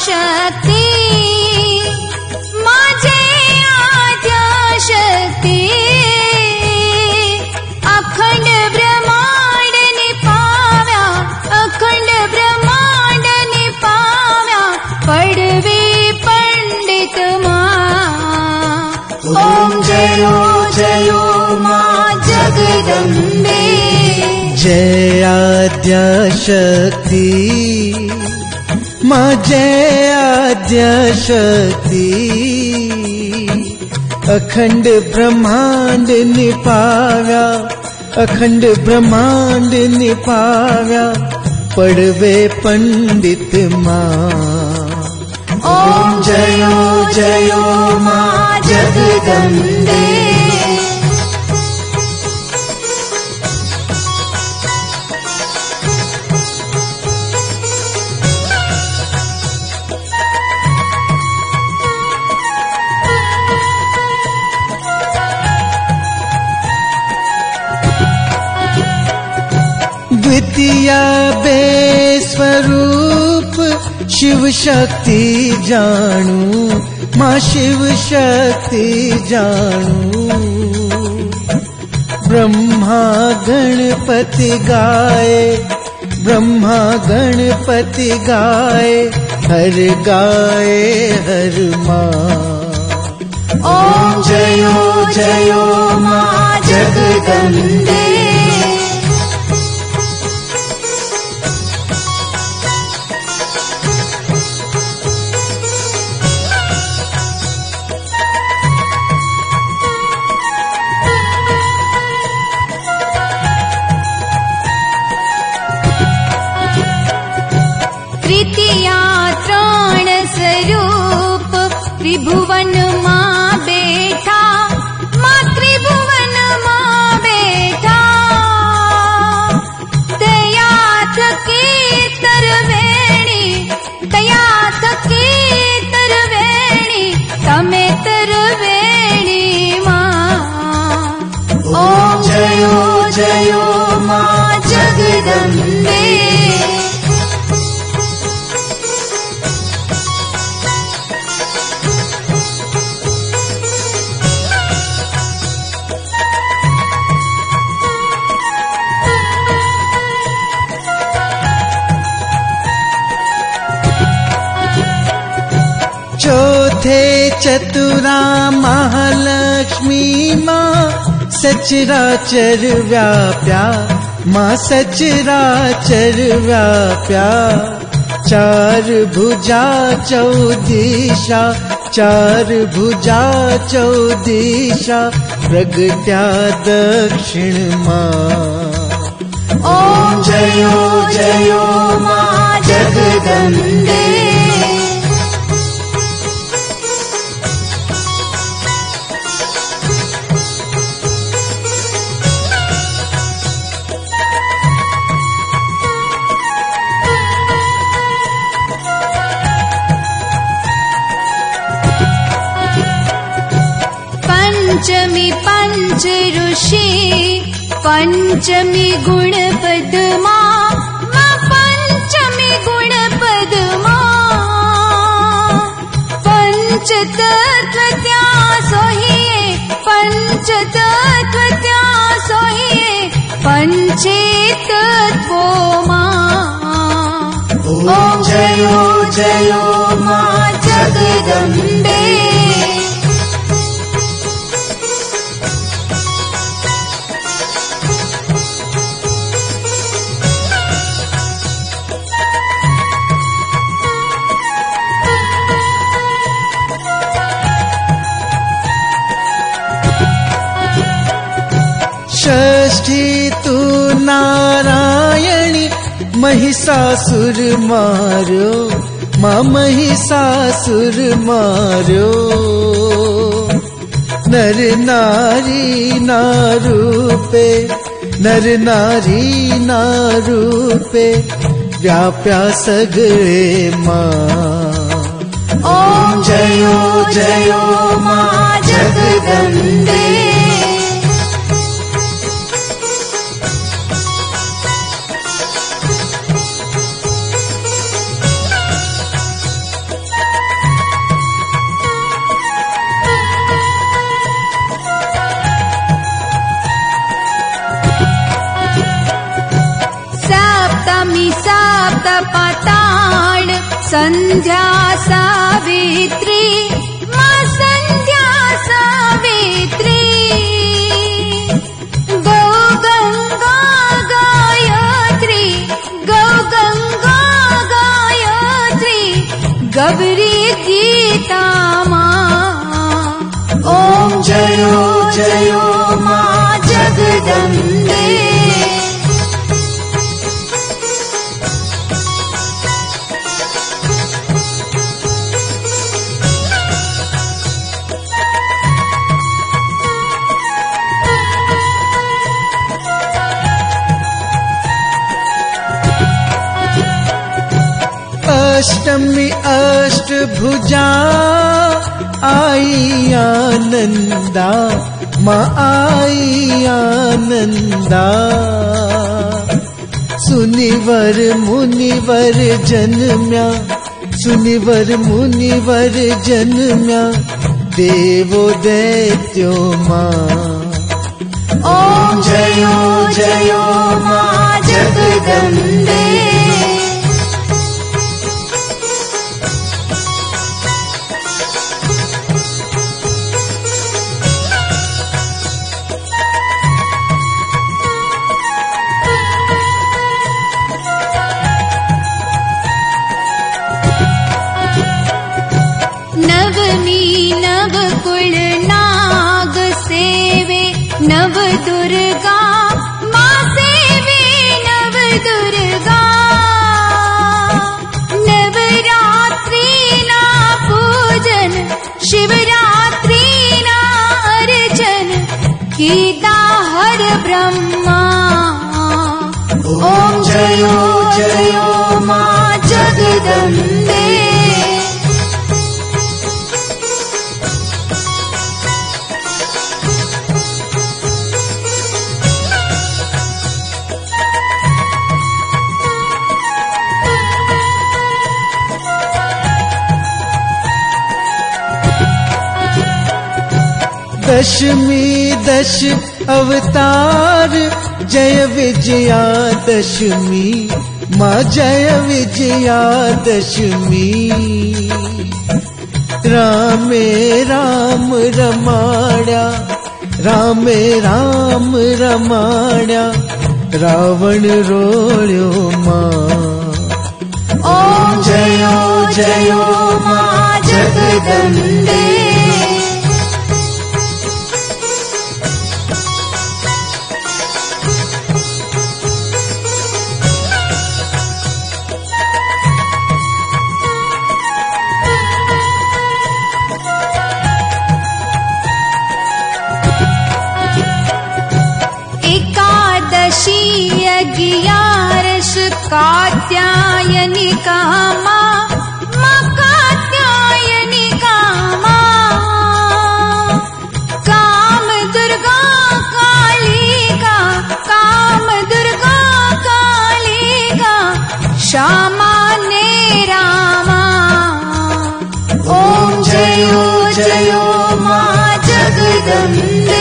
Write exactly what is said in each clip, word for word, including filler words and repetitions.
शक्ति माझे आद्याशक्ती अखंड ब्रह्मांड निपाव्या अखंड ब्रह्मांड निपाव्या पडवे पंडित मा ओम जयो जयो मा जगदंबे जय आद्याशक्ति मां जय आद्याशक्ति अखंड ब्रह्मांड निपाव्या अखंड ब्रह्मांड निपाव्या पडवे पंडित मां ओम जयो जयो मां जगदंबे द्वितीया बे स्वरूप शिव शक्ति जानू मां शिव शक्ति जानू ब्रह्मा गणपति गाए ब्रह्मा गणपति गाए हर गाए हर मां ओम जयो जयो मां जगदंबे तृतीया त्राण स्वरूप त्रिभुवन मां बैठा मां त्रिभुवन मां बैठा दया थकी तरवेणी दया थकी तरवेणी तमे तरवेणी मां ओम जयो जयो मां जगदंबे चौथे चतुरा महालक्ष्मी मां सचराचर व्याप्या मां सचराचर व्याप्या चार भुजा चौदिशा चार भुजा चौदिशा प्रगट्या दक्षिण मां ओम जयो जयो मां जगदंबे पंचमी पंच ऋषि पंचमी गुणपद मां मां पंचमी गुणपद मां पंच तत्व त्या सोहिए पंच तत्व त्या सोहिए पंचे तत्वो मां ओम जयो जयो मां जगदंबे षष्ठी तू नारायणी महिषासुर मार्यो मां महिषासुर मार्यो नर नारी नारूपे नर नारी नारूपे व्याप्या सगळे मां ओम जयो जयो मां जगदंबे तपताण संध्या सावित्री मां संध्या सावित्री गौ गंगा गायत्री गौ गंगा गायत्री गौरी गीता मां ओम जयो जयो मां जगदम्बे अष्टमी अष्टभुजा आई आनंदा मां आई आनंदा सुनिवर मुनिवर जन्म्या सुनिवर मुनिवर जन्म्या देवो दैत्यो मां ओम जयो जयो मां जगदम्बे नव कुल नाग सेवे नव दुर्गा मां सेवे नव दुर्गा नवरात्रि ना पूजन शिवरात्रि ना अर्चन कीता हर ब्रह्मा ओम जयो जयो मां जगदम्बे दशमी दश अवतार जय विजया दशमी मां जय विजया दशमी रामे राम रमाड्या रामे राम रमाड्या रावण रोळ्यो मां ओम जयो जयो मां जगदम्बे ग्यारस कात्यायनी कामा मां कात्यायनी कामा काम दुर्गा कालिका काम दुर्गा कालिका श्यामा ने रामा ओम जयो जयो मां जगदम्बे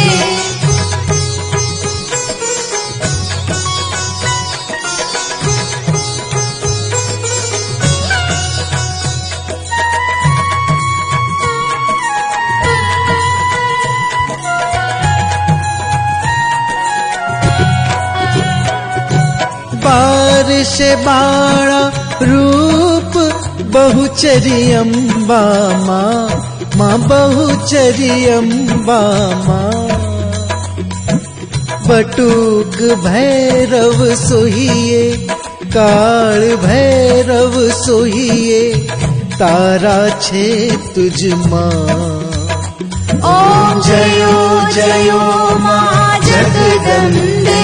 से बाणा रूप बहुचरी अम्बा मां मां बहुचरी अम्बा मां बटुक भैरव सोहिए काल भैरव सोहिए तारा छे तुझ मां ओम जयो जयो मां जगदम्बे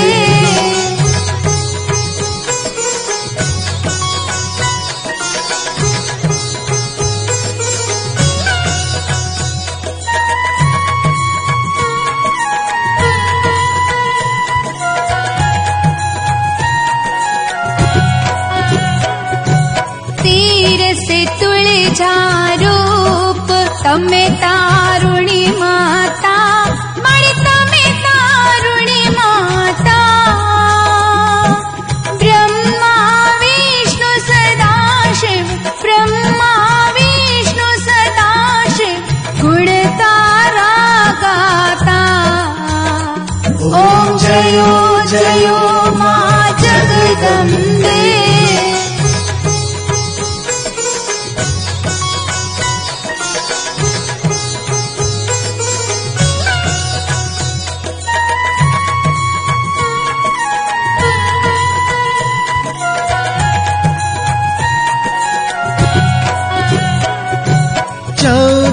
रूप तमे तारुणी माता मणि तमे तारुणी माता ब्रह्मा विष्णु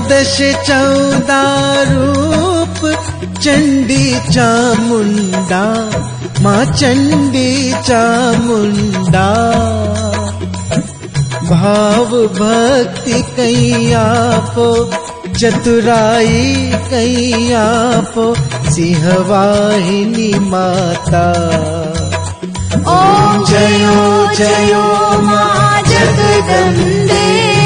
दश चौदा रूप चंडी चामुंडा, माँ चंडी चामुंडा। भाव भक्ति कहीं आपो, चतुराई कहीं आपो, सिंहवाहिनी माता। ओम जयो जयो माँ जगदम्बे।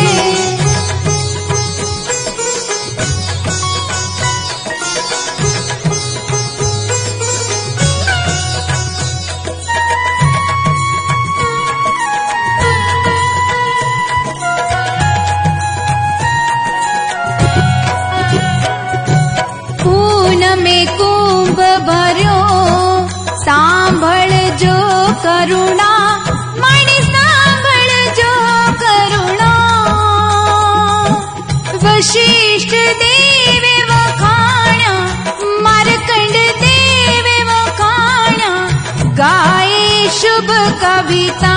कुंभ भर्यो सांभळ जो करुणा, मणि सांभळ जो करुणा। वशिष्ठ देवे वखाण्या, मार्कंड देवे वखाण्या, गाये शुभ कविता।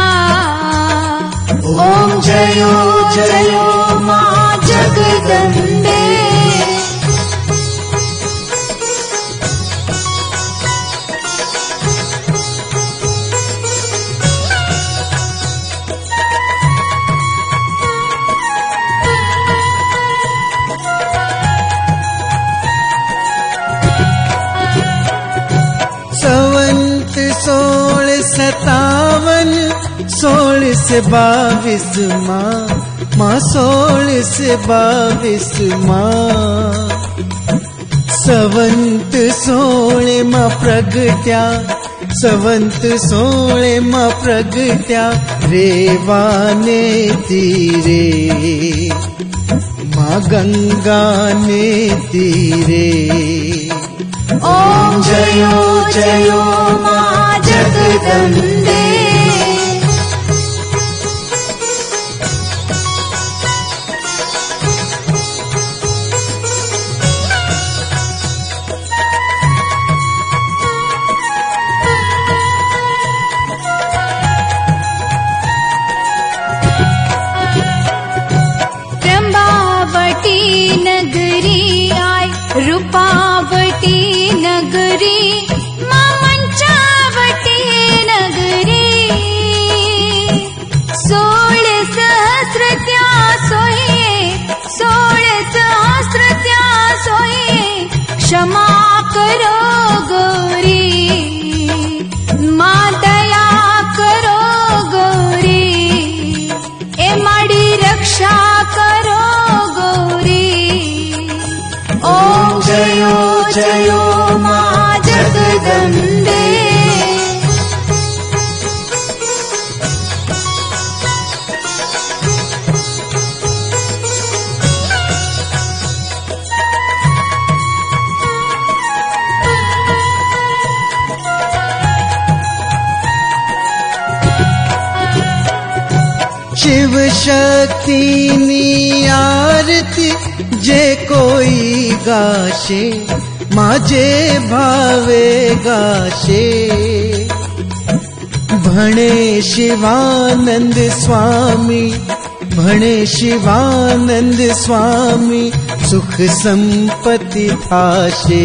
ओम जयो जयो माँ जगदम्बे। सोल सतावन, सोल से बाविस माँ, माँ सोल से बाविस माँ। सवंत सोले माँ प्रगट्या, सवंत सोले माँ प्रगट्या, रेवाने तीरे माँ गंगा ने तीरे। ओम जयो जयो माँ जगदम्बे। त्र्यंबावटी नगरी आय, रूपावटी नगरी, माँ मंचावटी नगरी। सोल सहस्र त्या सोहिए, सोल सहस्र त्या सोहिए, क्षमा करो गौरी, माँ दया करो गौरी, ए माड़ी रक्षा करो गौरी। ओम जयो जयो माँ जगदम्बे। शिव शक्ति नी आरती जे कोई गाशे, माँ जे भावे गाशे। भणे शिवानंद स्वामी, भणे शिवानंद स्वामी, सुख संपत्ति थाशे,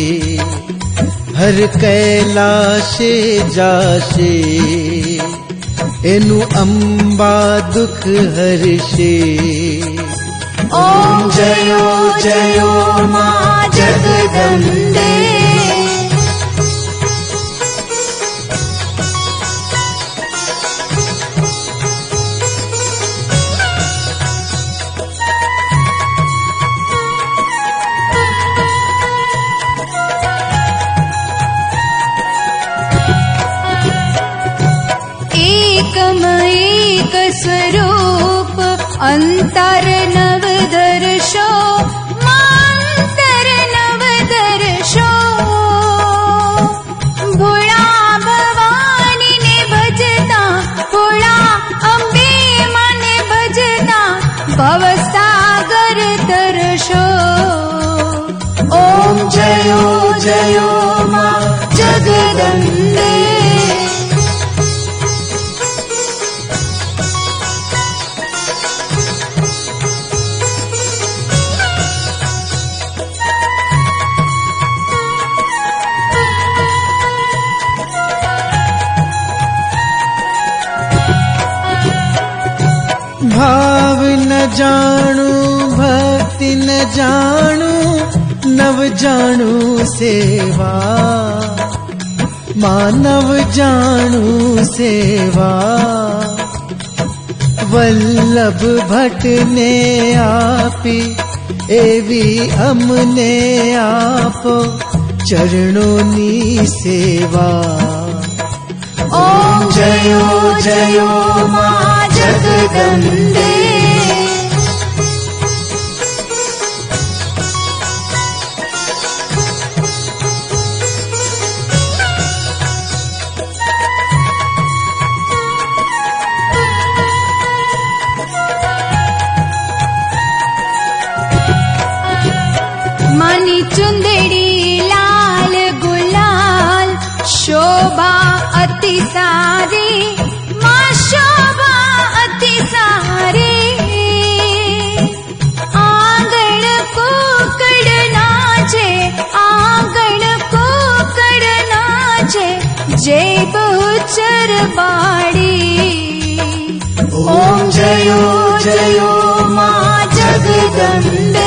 हर कैलाशे जाशे, एनु अम्बा दुख हर्षे। ओम जयो जयो माँ जगदम्बे। एकम एक स्वरूप अंतर नव दर्शो, मांतर नव दर्शो। भोळा भवानी ने भजता, भोळा अंबे माने भजता, भवसागर तरशो। ओम जयो जयो माँ जगदम्बे। भाव न जाणू भक्ति न जाणू नव जाणू सेवा मानव जाणू सेवा वल्लभ भट्ट ने आपी एवी अमने आपो चरणों नी सेवा। ओम जयो जयो मां जगदम्बे। मानी चुंदड़ी लाल गुलाल शोभा अति सारी माँ शोभा अति सारी। आंगण को कड़ना छे आंगण को कड़ना छे जय बहुचर बाड़ी। ओम जयो जयो माँ जगदम्बे।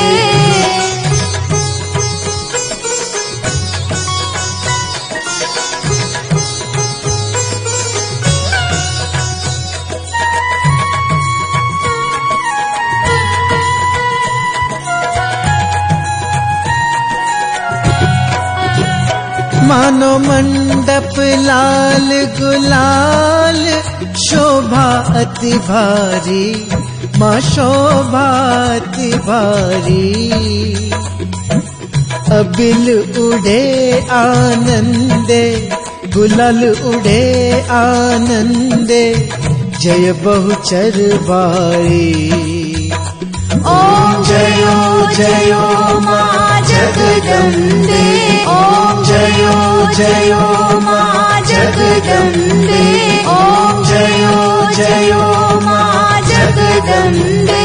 मानो मंडप लाल गुलाल शोभा अति भारी माँ शोभा अति भारी। अबिल उड़े आनंदे गुलाल उड़े आनंदे जय बहुचर बारी। ओम जयो जयो मां जगदम्बे। ओम जयो जयो मां जगदम्बे। ओम जयो जयो मां जगदम्बे।